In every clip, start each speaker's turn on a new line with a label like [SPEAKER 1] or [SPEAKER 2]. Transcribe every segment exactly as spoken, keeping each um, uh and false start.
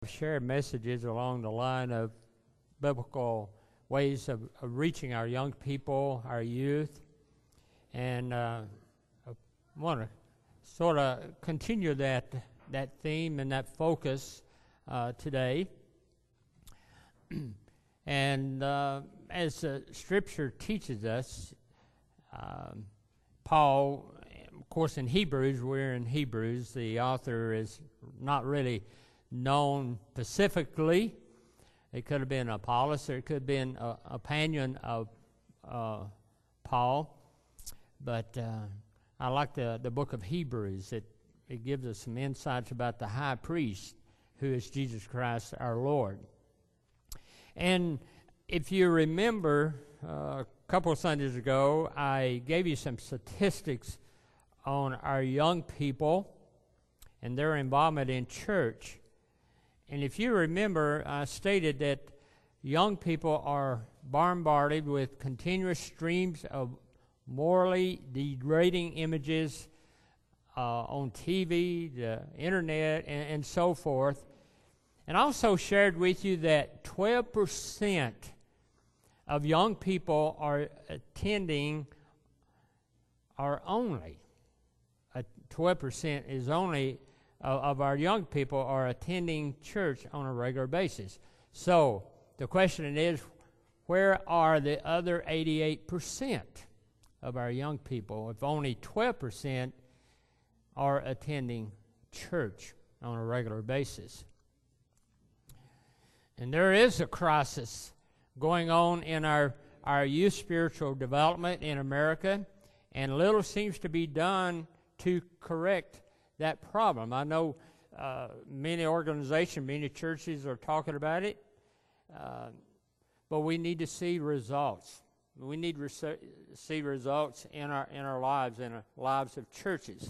[SPEAKER 1] Share messages along the line of biblical ways of, of reaching our young people, our youth, and uh, I want to sort of continue that that theme and that focus uh, today. and uh, as uh, Scripture teaches us, um, Paul, of course, in Hebrews, we're in Hebrews. The author is not really known specifically. It could have been Apollos, or it could have been a, a companion of uh, Paul. But uh, I like the, the book of Hebrews. It, it gives us some insights about the high priest, who is Jesus Christ our Lord. And if you remember, uh, a couple of Sundays ago, I gave you some statistics on our young people and their involvement in church. And if you remember, I stated that young people are bombarded with continuous streams of morally degrading images uh, on T V, the internet, and, and so forth. And I also shared with you that twelve percent of young people are attending, are only, uh, twelve percent is only of our young people are attending church on a regular basis. So the question is, where are the other eighty-eight percent of our young people if only twelve percent are attending church on a regular basis? And there is a crisis going on in our, our youth spiritual development in America, and little seems to be done to correct that problem. I know uh, many organizations, many churches are talking about it, uh, but we need to see results. We need to re- see results in our in our lives, in our lives of churches.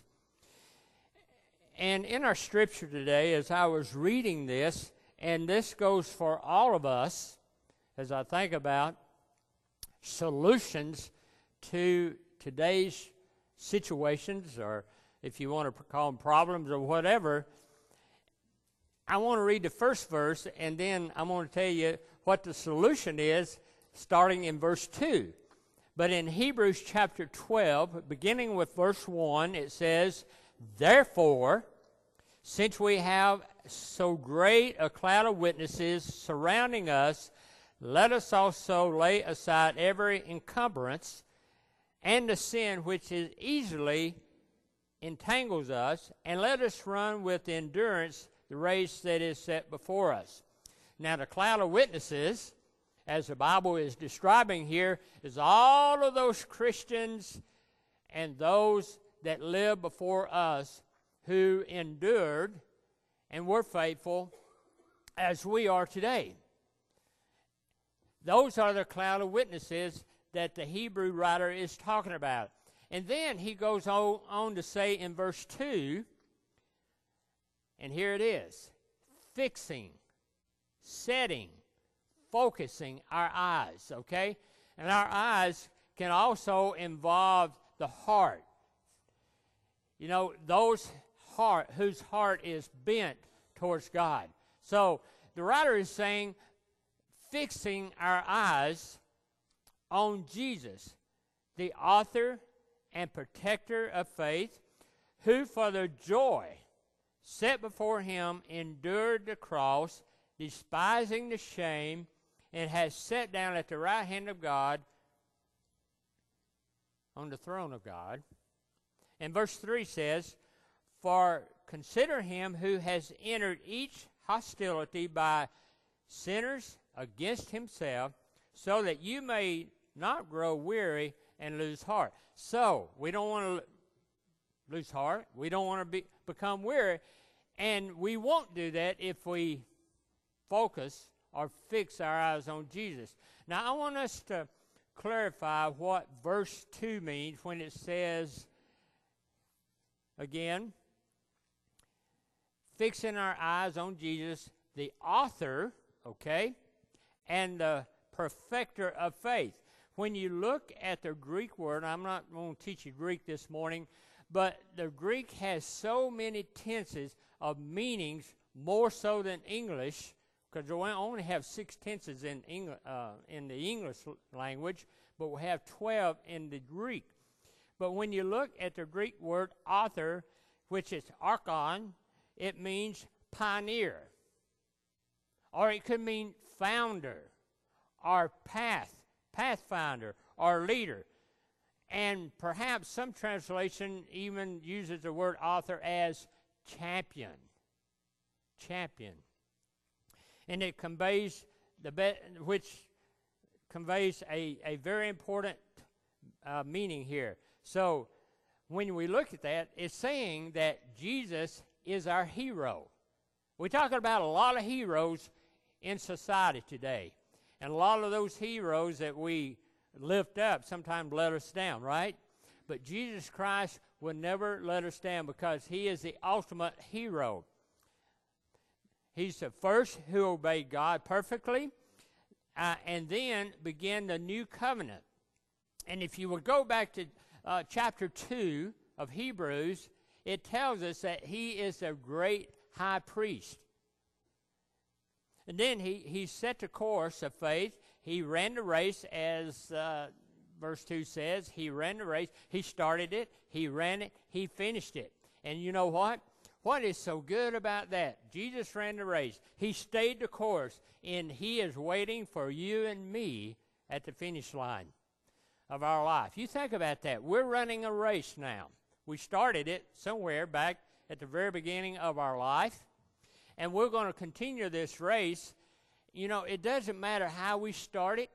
[SPEAKER 1] And in our scripture today, as I was reading this, and this goes for all of us, as I think about solutions to today's situations, or if you want to call them problems or whatever, I want to read the first verse, and then I'm going to tell you what the solution is, starting in verse two. But in Hebrews chapter twelve, beginning with verse one, it says, "Therefore, since we have so great a cloud of witnesses surrounding us, let us also lay aside every encumbrance and the sin which is easily entangles us, and let us run with endurance the race that is set before us." Now, the cloud of witnesses, as the Bible is describing here, is all of those Christians and those that lived before us who endured and were faithful as we are today. Those are the cloud of witnesses that the Hebrew writer is talking about. And then he goes on, on to say in verse two, and here it is, fixing, setting, focusing our eyes, okay? And our eyes can also involve the heart. You know, those heart whose heart is bent towards God. So the writer is saying, fixing our eyes on Jesus, the author and protector of faith, who for the joy set before him endured the cross, despising the shame, and has sat down at the right hand of God, on the throne of God. And verse three says, "For consider him who has entered each hostility by sinners against himself, so that you may not grow weary and lose heart." So, we don't want to lose heart. We don't want to be, become weary. And we won't do that if we focus or fix our eyes on Jesus. Now, I want us to clarify what verse two means when it says, again, fixing our eyes on Jesus, the author, okay, and the perfecter of faith. When you look at the Greek word, I'm not going to teach you Greek this morning, but the Greek has so many tenses of meanings more so than English, because we only have six tenses in, Engl- uh, in the English language, but we have twelve in the Greek. But when you look at the Greek word author, which is archon, it means pioneer. Or it could mean founder, or path, pathfinder, or leader. And perhaps some translation even uses the word author as champion. Champion. And it conveys the be- which conveys a, a very important uh, meaning here. So when we look at that, it's saying that Jesus is our hero. We're talking about a lot of heroes in society today. And a lot of those heroes that we lift up sometimes let us down, right? But Jesus Christ will never let us down because he is the ultimate hero. He's the first who obeyed God perfectly uh, and then began the new covenant. And if you would go back to uh, chapter two of Hebrews, it tells us that he is a great high priest. And then he, he set the course of faith. He ran the race, as uh, verse two says. He ran the race. He started it. He ran it. He finished it. And you know what? What is so good about that? Jesus ran the race. He stayed the course, and he is waiting for you and me at the finish line of our life. You think about that. We're running a race now. We started it somewhere back at the very beginning of our life, and we're going to continue this race. You know, it doesn't matter how we start it.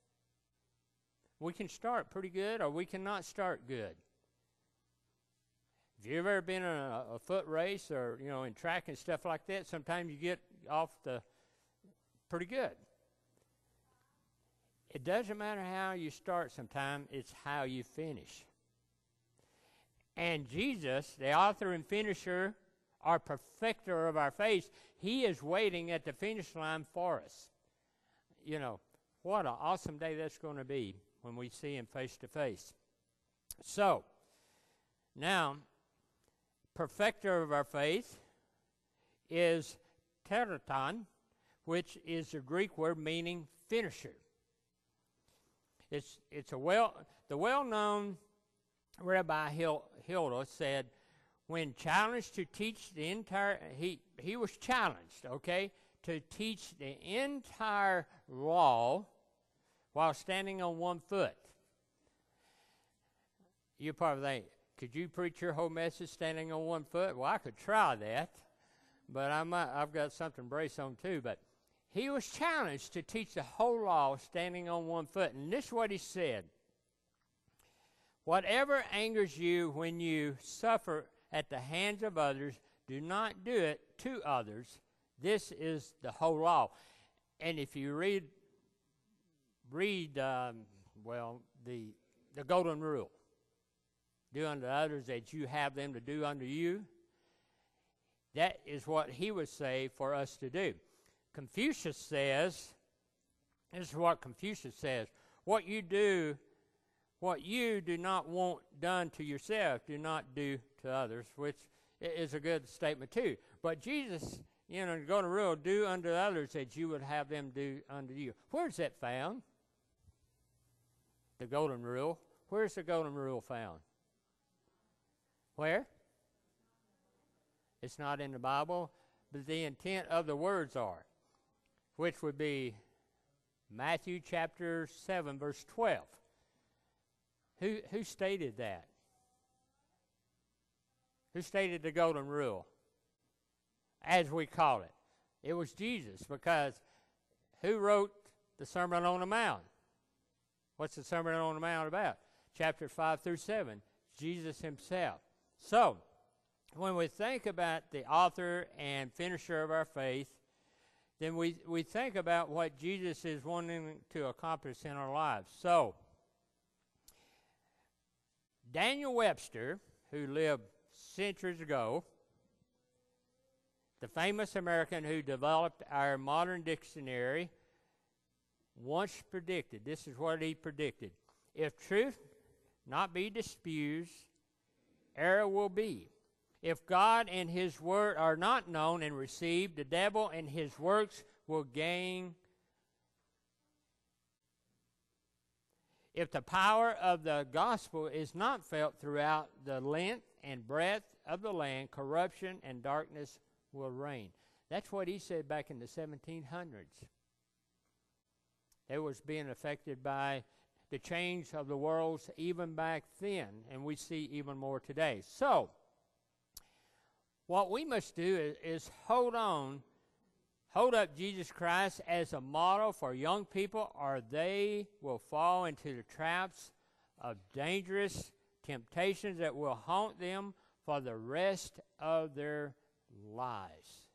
[SPEAKER 1] We can start pretty good, or we cannot start good. Have you ever been in a, a foot race or, you know, in track and stuff like that? Sometimes you get off the pretty good. It doesn't matter how you start sometimes, it's how you finish. And Jesus, the author and finisher, our perfecter of our faith, he is waiting at the finish line for us. You know, what an awesome day that's going to be when we see him face to face. So, now, perfecter of our faith is tetraton, which is the Greek word meaning finisher. It's it's a well the well-known Rabbi Hil, Hilda said, when challenged to teach the entire he he was challenged, okay, to teach the entire law while standing on one foot. You probably think, could you preach your whole message standing on one foot? Well, I could try that, but I might, I've got something to brace on too. But he was challenged to teach the whole law standing on one foot. And this is what he said. Whatever angers you when you suffer at the hands of others, do not do it to others. This is the whole law. And if you read, read um, well, the the golden rule, do unto others as you have them to do unto you. That is what he would say for us to do. Confucius says, this is what Confucius says, what you do, what you do not want done to yourself, do not do to others, which is a good statement too. But Jesus, you know, the golden rule, do unto others as you would have them do unto you. Where's that found? The golden rule. Where's the golden rule found? Where? It's not in the Bible, but the intent of the words are, which would be Matthew chapter seven, verse twelve. Who who stated that? Who stated the golden rule, as we call it? It was Jesus, because who wrote the Sermon on the Mount? What's the Sermon on the Mount about? Chapter five through seven, Jesus himself. So, when we think about the author and finisher of our faith, then we, we think about what Jesus is wanting to accomplish in our lives. So, Daniel Webster, who lived centuries ago, the famous American who developed our modern dictionary, once predicted, this is what he predicted, if truth not be disputed, error will be. If God and his word are not known and received, the devil and his works will gain. If the power of the gospel is not felt throughout the length and breadth of the land, corruption and darkness will reign. That's what he said back in the seventeen hundreds. It was being affected by the change of the worlds even back then, and we see even more today. So, what we must do is, is hold on, hold up Jesus Christ as a model for young people, or they will fall into the traps of dangerous temptations that will haunt them for the rest of their lives.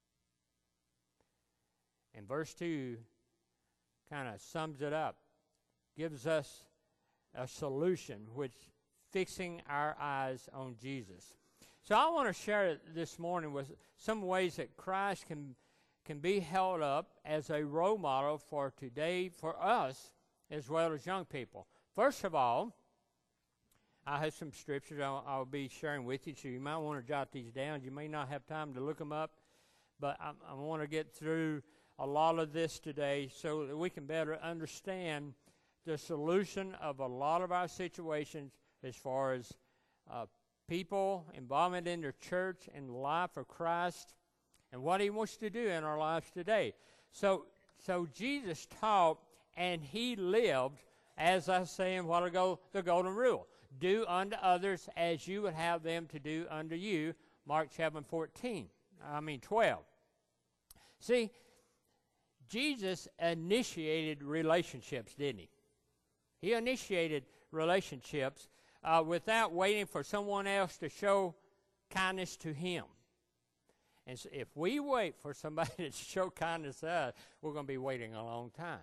[SPEAKER 1] And verse two kind of sums it up, gives us a solution, which fixing our eyes on Jesus. So I want to share this morning with some ways that Christ can can be held up as a role model for today, for us, as well as young people. First of all, I have some scriptures I'll, I'll be sharing with you, so you might want to jot these down. You may not have time to look them up, but I, I want to get through a lot of this today so that we can better understand the solution of a lot of our situations as far as uh, people, involvement in their church and the life of Christ, and what he wants to do in our lives today. So, so Jesus taught and he lived, as I was saying a while ago, the golden rule. Do unto others as you would have them to do unto you. Mark chapter fourteen. I mean twelve. See, Jesus initiated relationships, didn't he? He initiated relationships uh, without waiting for someone else to show kindness to him. And so if we wait for somebody to show kindness to us, we're going to be waiting a long time.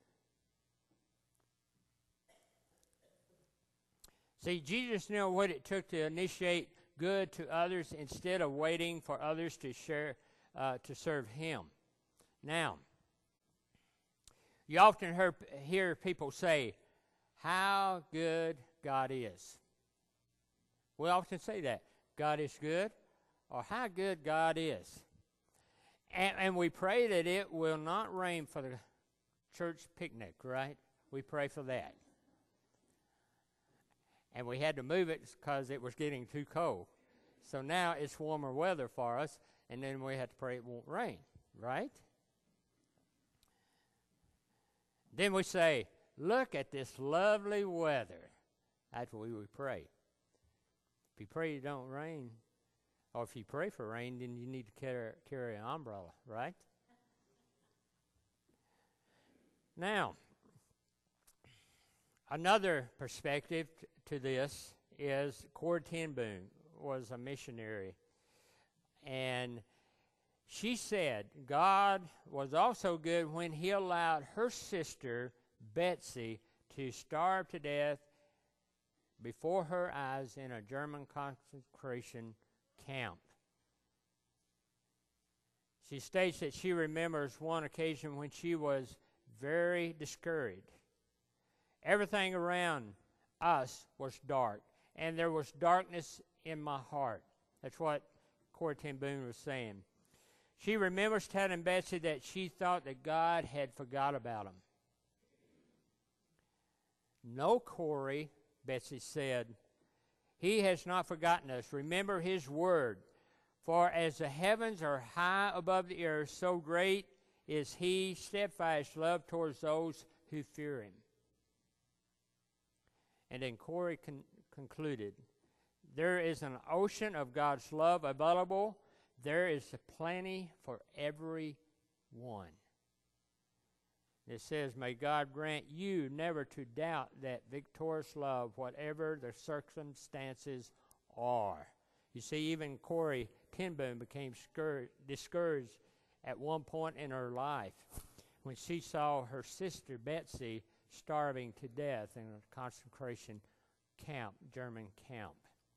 [SPEAKER 1] See, Jesus knew what it took to initiate good to others instead of waiting for others to share, uh, to serve him. Now, you often hear, hear people say, how good God is. We often say that. God is good, or how good God is. And, and we pray that it will not rain for the church picnic, right? We pray for that. And we had to move it because it was getting too cold. So now it's warmer weather for us, and then we have to pray it won't rain, right? Then we say, look at this lovely weather. That's what we would pray. If you pray it don't rain, or if you pray for rain, then you need to carry, carry an umbrella, right? Now, another perspective t- to this is Corrie ten Boom was a missionary. And she said God was also good when he allowed her sister, Betsy, to starve to death before her eyes in a German concentration camp. She states that she remembers one occasion when she was very discouraged. Everything around us was dark, and there was darkness in my heart. That's what Corrie ten Boom was saying. She remembers telling Betsy that she thought that God had forgot about him. No, Corrie, Betsy said, he has not forgotten us. Remember his word. For as the heavens are high above the earth, so great is he steadfast love towards those who fear him. And then Corrie con- concluded, there is an ocean of God's love available. There is plenty for every one. It says, may God grant you never to doubt that victorious love, whatever the circumstances are. You see, even Corrie ten Boom became scur- discouraged at one point in her life when she saw her sister Betsy starving to death in a concentration camp, German camp.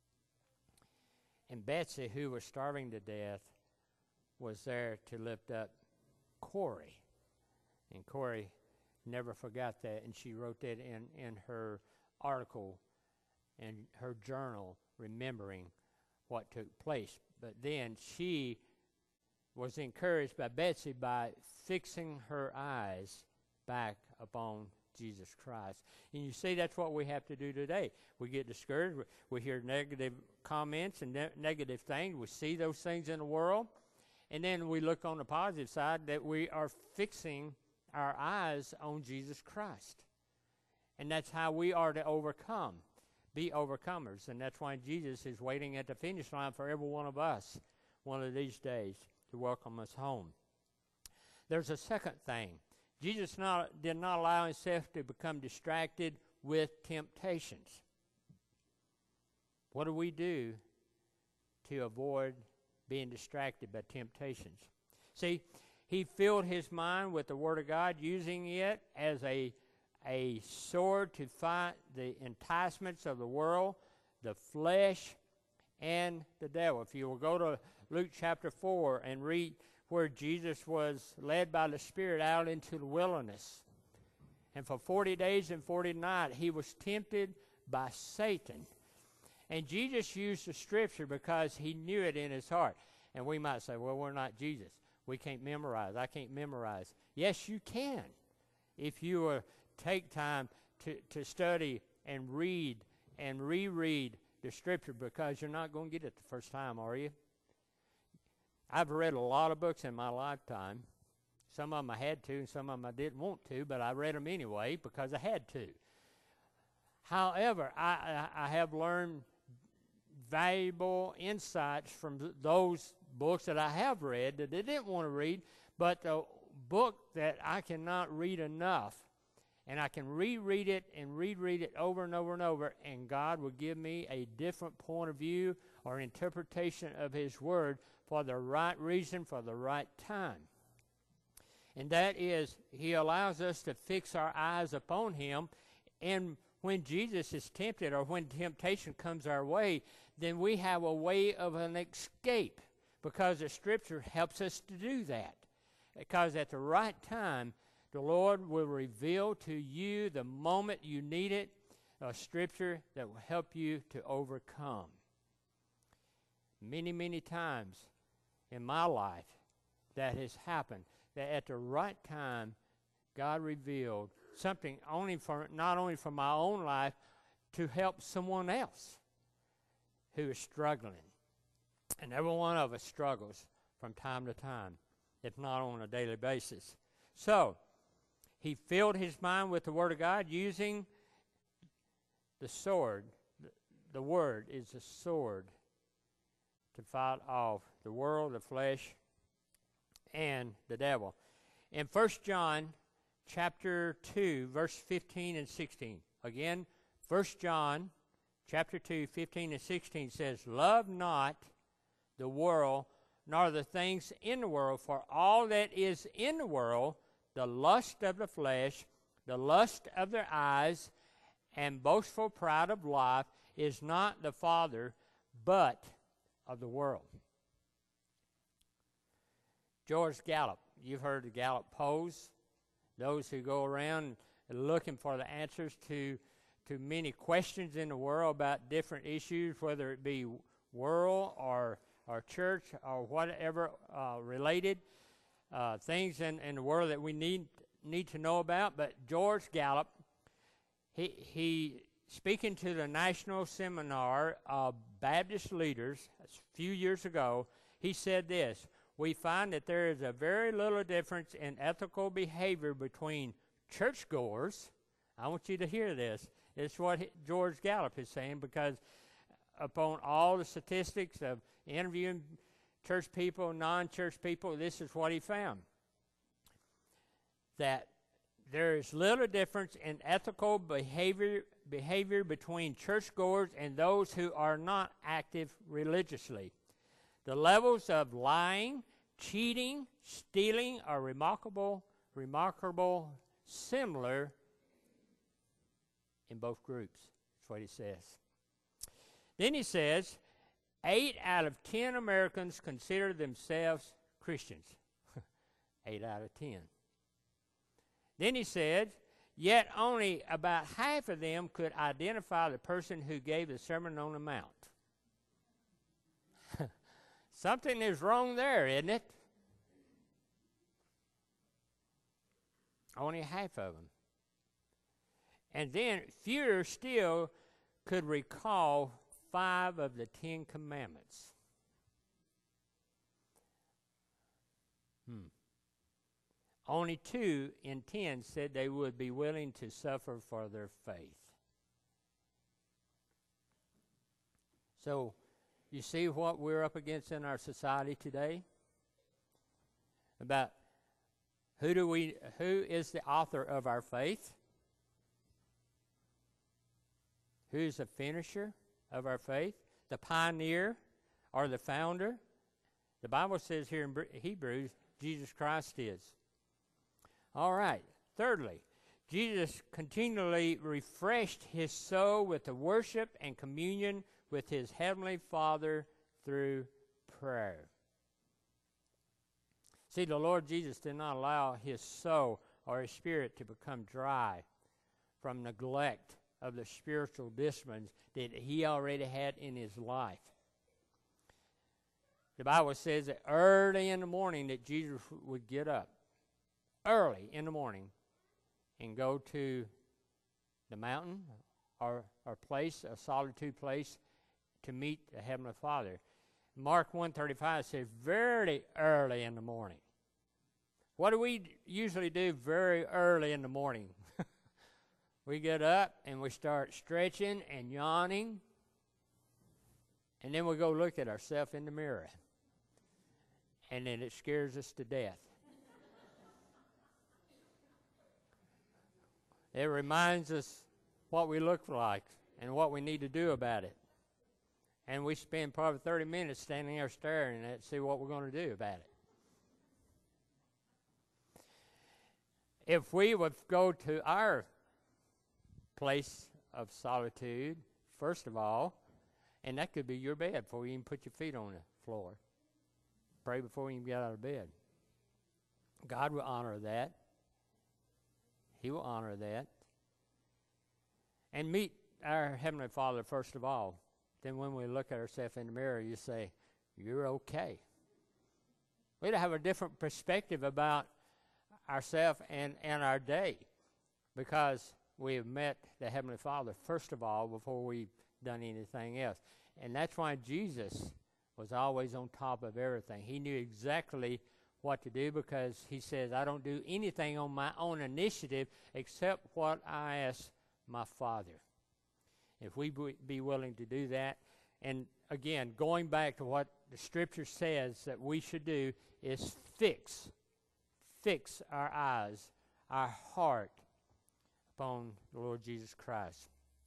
[SPEAKER 1] And Betsy, who was starving to death, was there to lift up Corrie. And Corrie never forgot that, and she wrote that in, in her article, in her journal, remembering what took place. But then she was encouraged by Betsy by fixing her eyes back upon Jesus Christ. And you see, that's what we have to do today. We get discouraged. We, we hear negative comments and ne- negative things. We see those things in the world. And then we look on the positive side that we are fixing our eyes on Jesus Christ. And that's how we are to overcome, be overcomers. And that's why Jesus is waiting at the finish line for every one of us one of these days to welcome us home. There's a second thing. Jesus not, did not allow himself to become distracted with temptations. What do we do to avoid being distracted by temptations? See, he filled his mind with the Word of God, using it as a, a sword to fight the enticements of the world, the flesh, and the devil. If you will go to Luke chapter four and read where Jesus was led by the Spirit out into the wilderness. And for forty days and forty nights, he was tempted by Satan. And Jesus used the Scripture because he knew it in his heart. And we might say, well, we're not Jesus. We can't memorize. I can't memorize. Yes, you can. If you uh, take time to, to study and read and reread the Scripture, because you're not going to get it the first time, are you? I've read a lot of books in my lifetime. Some of them I had to, and some of them I didn't want to, but I read them anyway because I had to. However, I, I, I have learned valuable insights from th- those books that I have read that I didn't want to read, but the book that I cannot read enough, and I can reread it and reread it over and over and over, and God will give me a different point of view or interpretation of his word for the right reason, for the right time. And that is, he allows us to fix our eyes upon him. And when Jesus is tempted, or when temptation comes our way, then we have a way of an escape, because the Scripture helps us to do that. Because at the right time, the Lord will reveal to you the moment you need it, a Scripture that will help you to overcome. Many, many times in my life that has happened, that at the right time God revealed something only for not only for my own life, to help someone else who is struggling. And every one of us struggles from time to time, if not on a daily basis. So he filled his mind with the Word of God, using the sword. The, the Word is a sword to fight off the world, the flesh, and the devil. In First John chapter two, verse fifteen and sixteen. Again, First John chapter two, fifteen and sixteen says, "Love not the world, nor the things in the world, for all that is in the world, the lust of the flesh, the lust of their eyes, and boastful pride of life, is not the Father, but of the world." George Gallup, you've heard the Gallup polls. Those who go around looking for the answers to, to many questions in the world about different issues, whether it be world or, or church or whatever uh, related uh, things in, in the world that we need need to know about. But George Gallup, he he speaking to the National Seminar of Baptist Leaders a few years ago, he said this: "We find that there is a very little difference in ethical behavior between churchgoers." I want you to hear this. It's what he, George Gallup is saying, because upon all the statistics of interviewing church people, non-church people, this is what he found. That there is little difference in ethical behavior behavior between churchgoers and those who are not active religiously. The levels of lying, cheating, stealing are remarkable, remarkable, similar in both groups. That's what he says. Then he says, eight out of ten Americans consider themselves Christians. Eight out of ten. Then he said, yet only about half of them could identify the person who gave the Sermon on the Mount. Something is wrong there, isn't it? Only half of them. And then fewer still could recall five of the Ten Commandments. Hmm. Only two in ten said they would be willing to suffer for their faith. So, you see what we're up against in our society today? About who do we who is the author of our faith? Who's the finisher of our faith? The pioneer or the founder? The Bible says here in Hebrews, Jesus Christ is. All right. Thirdly, Jesus continually refreshed his soul with the worship and communion with his heavenly Father through prayer. See, the Lord Jesus did not allow his soul or his spirit to become dry from neglect of the spiritual disciplines that he already had in his life. The Bible says that early in the morning that Jesus would get up, early in the morning, and go to the mountain or or place, a solitude place, to meet the Heavenly Father. Mark one thirty-five says, very early in the morning. What do we usually do very early in the morning? We get up and we start stretching and yawning, and then we go look at ourselves in the mirror, and then it scares us to death. It reminds us what we look like and what we need to do about it. And we spend probably thirty minutes standing there staring at it to see what we're going to do about it. If we would go to our place of solitude, first of all, and that could be your bed before you even put your feet on the floor. Pray before you even get out of bed. God will honor that. He will honor that. And meet our Heavenly Father first of all. Then when we look at ourselves in the mirror, you say, you're okay. We have a different perspective about ourselves and, and our day, because we have met the Heavenly Father first of all before we've done anything else. And that's why Jesus was always on top of everything. He knew exactly what to do, because he says, I don't do anything on my own initiative except what I ask my Father. If we be willing to do that, and again, going back to what the Scripture says that we should do, is fix, fix our eyes, our heart upon the Lord Jesus Christ.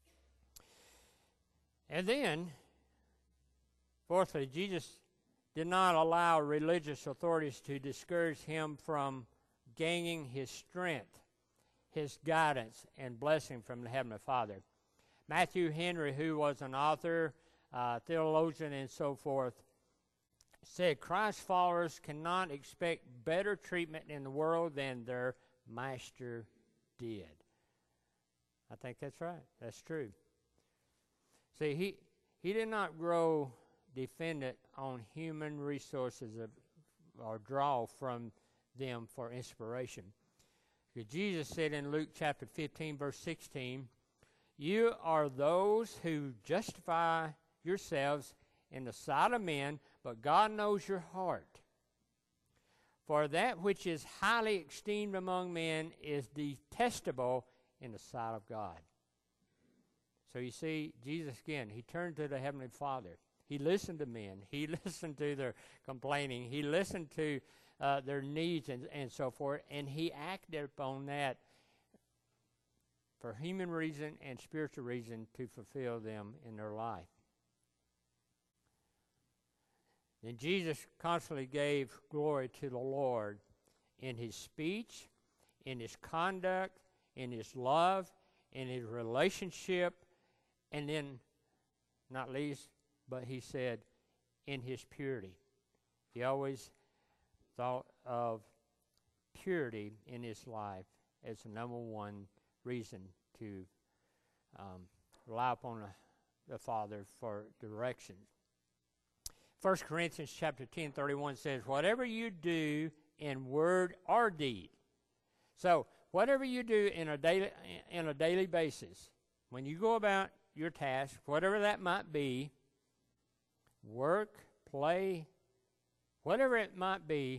[SPEAKER 1] And then, fourthly, Jesus did not allow religious authorities to discourage him from gaining his strength, his guidance, and blessing from the Heavenly Father. Matthew Henry, who was an author, uh, theologian, and so forth, said Christ's followers cannot expect better treatment in the world than their master did. I think that's right. That's true. See, he, he did not grow dependent on human resources of, or draw from them for inspiration. Because Jesus said in Luke chapter fifteen, verse sixteen, you are those who justify yourselves in the sight of men, but God knows your heart. For that which is highly esteemed among men is detestable in the sight of God. So you see, Jesus again, he turned to the Heavenly Father. He listened to men. He listened to their complaining. He listened to uh, their needs and, and so forth, and he acted upon that for human reason and spiritual reason to fulfill them in their life. Then Jesus constantly gave glory to the Lord in his speech, in his conduct, in his love, in his relationship, and then, not least, but he said, in his purity. He always thought of purity in his life as the number one reason to um, rely upon the, the Father for direction. First Corinthians chapter ten, thirty-one says, whatever you do in word or deed. So, whatever you do in a daily, in a daily basis, when you go about your task, whatever that might be, work, play, whatever it might be,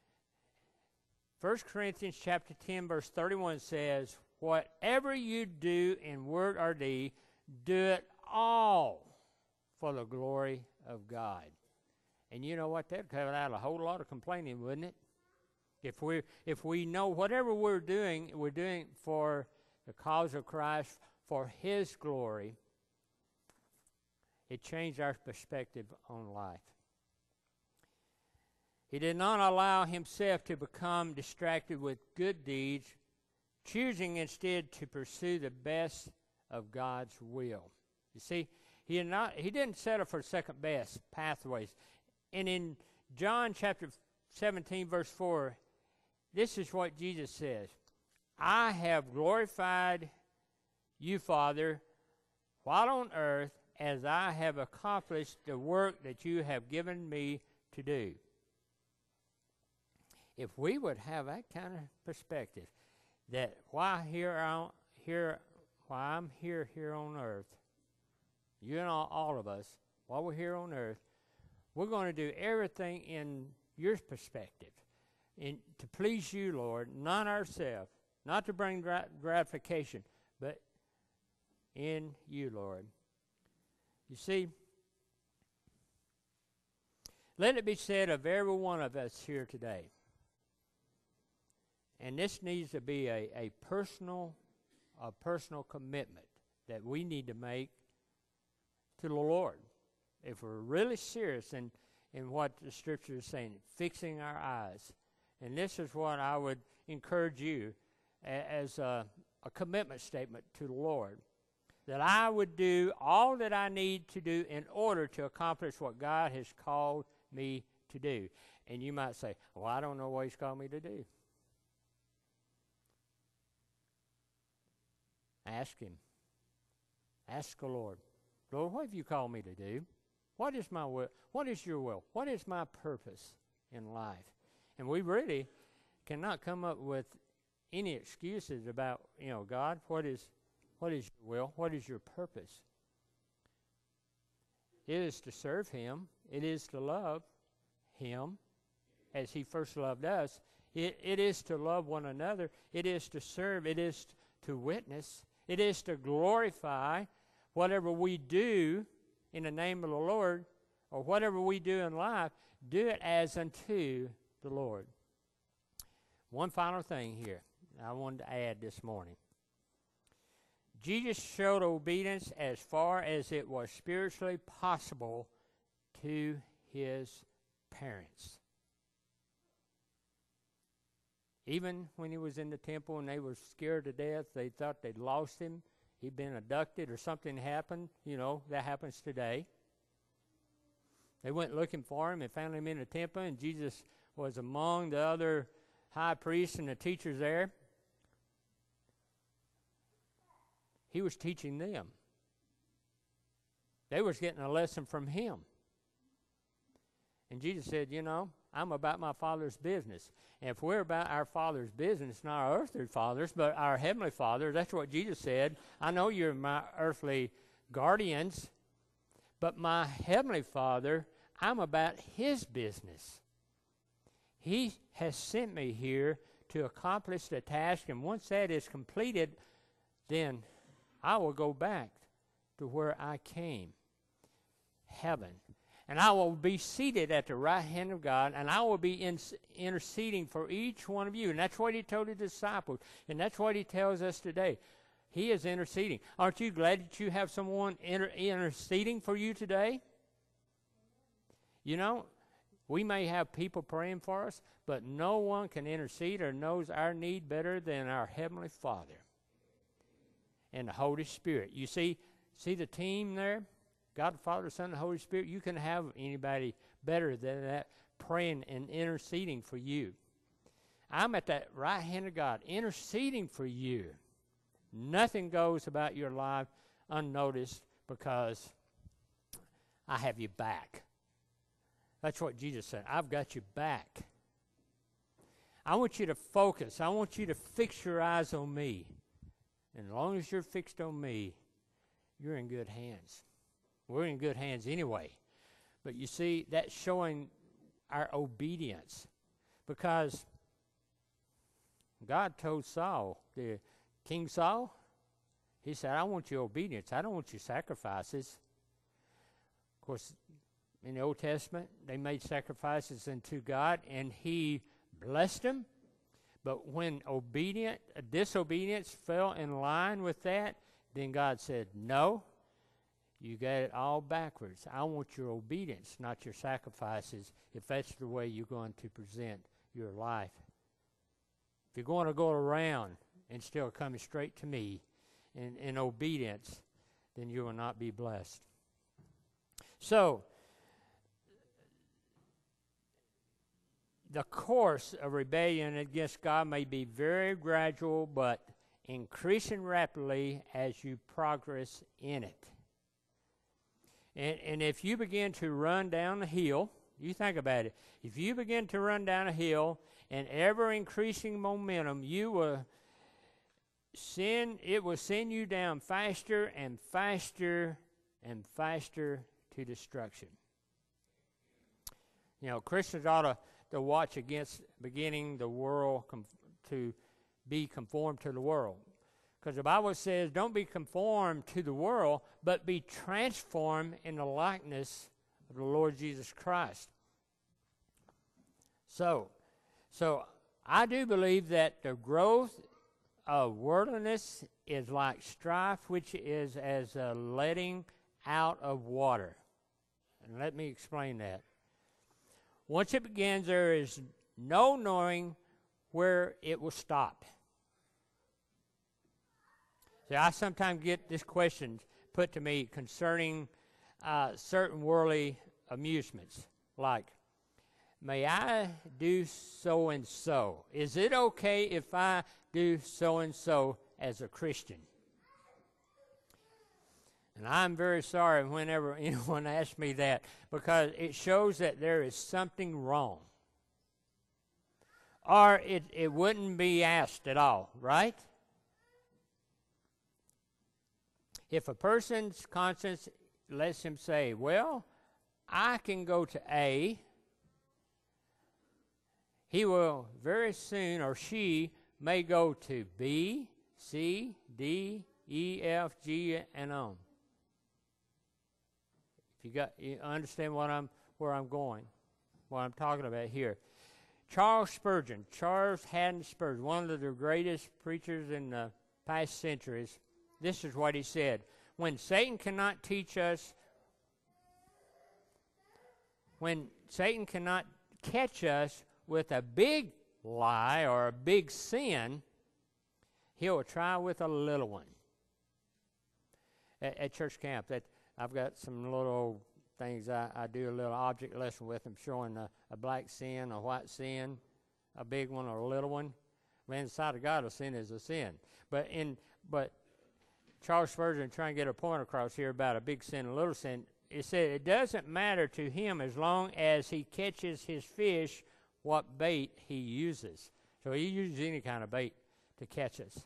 [SPEAKER 1] First Corinthians chapter ten, verse thirty-one says, whatever you do in word or deed, do it all for the glory of God. And you know what? That'd cut out a whole lot of complaining, wouldn't it? If we if we know whatever we're doing, we're doing for the cause of Christ, for His glory, it changed our perspective on life. He did not allow himself to become distracted with good deeds, choosing instead to pursue the best of God's will. You see, he did not he didn't settle for second best pathways. And in John chapter seventeen, verse four, this is what Jesus says. I have glorified you, Father, while on earth, as I have accomplished the work that you have given me to do. If we would have that kind of perspective, that while here, on, here, while I'm here, here on earth, you and all, all of us, while we're here on earth, we're going to do everything in your perspective, in, to please you, Lord, not ourselves, not to bring grat- gratification, but in you, Lord. You see, let it be said of every one of us here today, and this needs to be a, a personal, a personal commitment that we need to make to the Lord. If we're really serious in, in what the Scripture is saying, fixing our eyes. And this is what I would encourage you a, as a, a commitment statement to the Lord. That I would do all that I need to do in order to accomplish what God has called me to do. And you might say, well, I don't know what He's called me to do. Ask Him. Ask the Lord. Lord, what have you called me to do? What is my will? What is your will? What is my purpose in life? And we really cannot come up with any excuses about, you know, God, what is what is your will? What is your purpose? It is to serve Him. It is to love Him as He first loved us. It, it is to love one another. It is to serve. It is to witness. It is to glorify whatever we do in the name of the Lord, or whatever we do in life, do it as unto the Lord. One final thing here I wanted to add this morning. Jesus showed obedience as far as it was spiritually possible to His parents. Even when He was in the temple and they were scared to death, they thought they'd lost Him. He'd been abducted or something happened. You know, that happens today. They went looking for Him and found Him in the temple, and Jesus was among the other high priests and the teachers there. He was teaching them. They was getting a lesson from Him. And Jesus said, you know, I'm about my Father's business. And if we're about our Father's business, not our earthly fathers, but our Heavenly Father, that's what Jesus said. I know you're my earthly guardians, but my Heavenly Father, I'm about His business. He has sent me here to accomplish the task, and once that is completed, then I will go back to where I came, heaven. And I will be seated at the right hand of God, and I will be in, interceding for each one of you. And that's what He told His disciples, and that's what He tells us today. He is interceding. Aren't you glad that you have someone inter- interceding for you today? You know, we may have people praying for us, but no one can intercede or knows our need better than our Heavenly Father and the Holy Spirit. You see, see the team there? God the Father, Son, and the Holy Spirit. You can have anybody better than that praying and interceding for you. I'm at that right hand of God, interceding for you. Nothing goes about your life unnoticed because I have you back. That's what Jesus said. I've got you back. I want you to focus. I want you to fix your eyes on me. And as long as you're fixed on me, you're in good hands. We're in good hands anyway. But you see, that's showing our obedience. Because God told Saul, the King Saul, he said, I want your obedience. I don't want your sacrifices. Of course, in the Old Testament, they made sacrifices unto God, and he blessed them. But when obedient, disobedience fell in line with that, then God said, no, you got it all backwards. I want your obedience, not your sacrifices, if that's the way you're going to present your life. If you're going to go around and still coming straight to me in, in obedience, then you will not be blessed. So, the course of rebellion against God may be very gradual, but increasing rapidly as you progress in it. And, and if you begin to run down the hill, you think about it. If you begin to run down a hill and ever increasing momentum, you will send, it will send you down faster and faster and faster to destruction. You know, Christians ought to to watch against beginning the world com- to be conformed to the world. Because the Bible says, don't be conformed to the world, but be transformed in the likeness of the Lord Jesus Christ. So, so I do believe that the growth of worldliness is like strife, which is as a letting out of water. And let me explain that. Once it begins, there is no knowing where it will stop. See, I sometimes get this question put to me concerning uh, certain worldly amusements, like, may I do so-and-so? Is it okay if I do so-and-so as a Christian? And I'm very sorry whenever anyone asks me that, because it shows that there is something wrong. Or it, it wouldn't be asked at all, right? If a person's conscience lets him say, well, I can go to A, he will very soon, or she may go to B, C, D, E, F, G, and on. You got you understand what I'm where I'm going, what I'm talking about here. Charles Spurgeon, Charles Haddon Spurgeon, one of the greatest preachers in the past centuries, this is what he said. When Satan cannot teach us, when Satan cannot catch us with a big lie or a big sin, he will try with a little one. At, at church camp, that I've got some little things I, I do a little object lesson with them, showing a, a black sin, a white sin, a big one or a little one. Man, the sight of God, a sin is a sin. But in but Charles Spurgeon trying to get a point across here about a big sin and a little sin. It said it doesn't matter to him as long as he catches his fish what bait he uses. So he uses any kind of bait to catch us.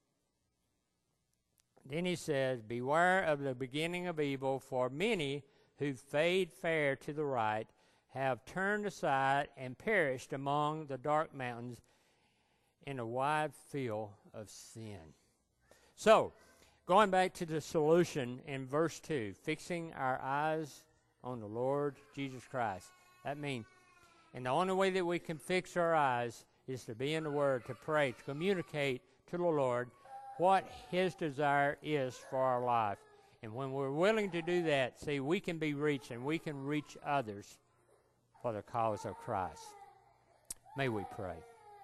[SPEAKER 1] Then he says, beware of the beginning of evil, for many who fade fair to the right have turned aside and perished among the dark mountains in a wide field of sin. So, going back to the solution in verse two, fixing our eyes on the Lord Jesus Christ. That means, and the only way that we can fix our eyes is to be in the Word, to pray, to communicate to the Lord what His desire is for our life. And when we're willing to do that, see, we can be reached and we can reach others for the cause of Christ. May we pray.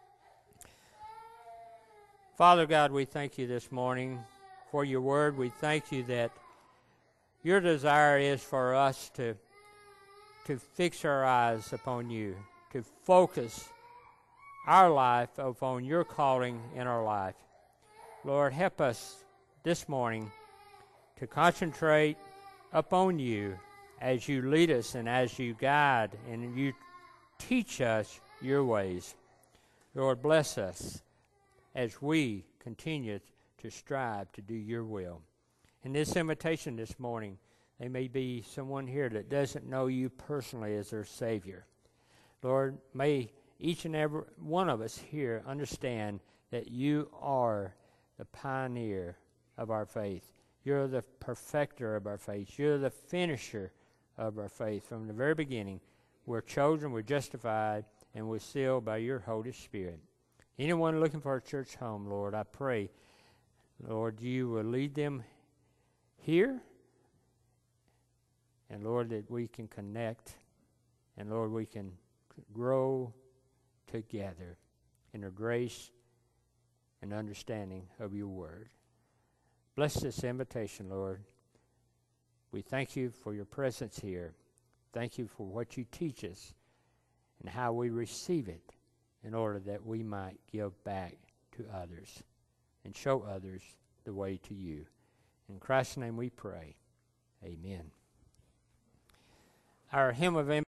[SPEAKER 1] Father God, we thank you this morning for your word. We thank you that your desire is for us to, to fix our eyes upon you, to focus our life upon your calling in our life. Lord, help us this morning to concentrate upon you as you lead us and as you guide and you teach us your ways. Lord, bless us as we continue to strive to do your will. In this invitation this morning, there may be someone here that doesn't know you personally as their Savior. Lord, may each and every one of us here understand that you are the pioneer of our faith. You're the perfecter of our faith. You're the finisher of our faith. From the very beginning, we're chosen, we're justified, and we're sealed by your Holy Spirit. Anyone looking for a church home, Lord, I pray, Lord, you will lead them here. And, Lord, that we can connect. And, Lord, we can grow together in the grace and understanding of your word. Bless this invitation, Lord. We thank you for your presence here. Thank you for what you teach us and how we receive it in order that we might give back to others and show others the way to you. In Christ's name we pray. Amen. Our hymn of